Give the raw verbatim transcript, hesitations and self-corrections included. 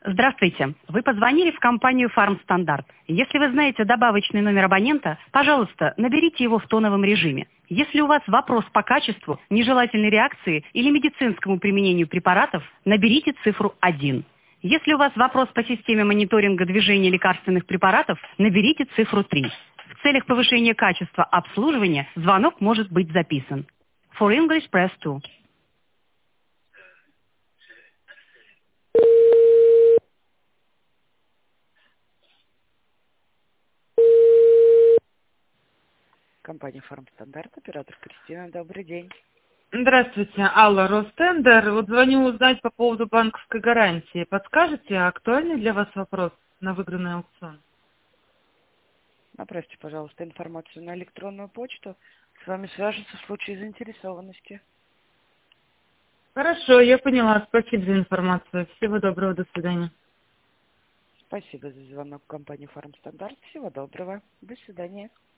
Здравствуйте. Вы позвонили в компанию «Фармстандарт». Если вы знаете добавочный номер абонента, пожалуйста, наберите его в тоновом режиме. Если у вас вопрос по качеству, нежелательной реакции или медицинскому применению препаратов, наберите цифру один. Если у вас вопрос по системе мониторинга движения лекарственных препаратов, наберите цифру три. В целях повышения качества обслуживания звонок может быть записан. For English, press two. Компания «Фармстандарт», оператор Кристина, добрый день. Здравствуйте, Алла, Ростендер. Вот звоню узнать по поводу банковской гарантии. Подскажете, актуальный для вас вопрос на выигранный аукцион? Направьте, пожалуйста, информацию на электронную почту. С вами свяжутся в случае заинтересованности. Хорошо, я поняла. Спасибо за информацию. Всего доброго, до свидания. Спасибо за звонок в компанию «Фармстандарт». Всего доброго. До свидания.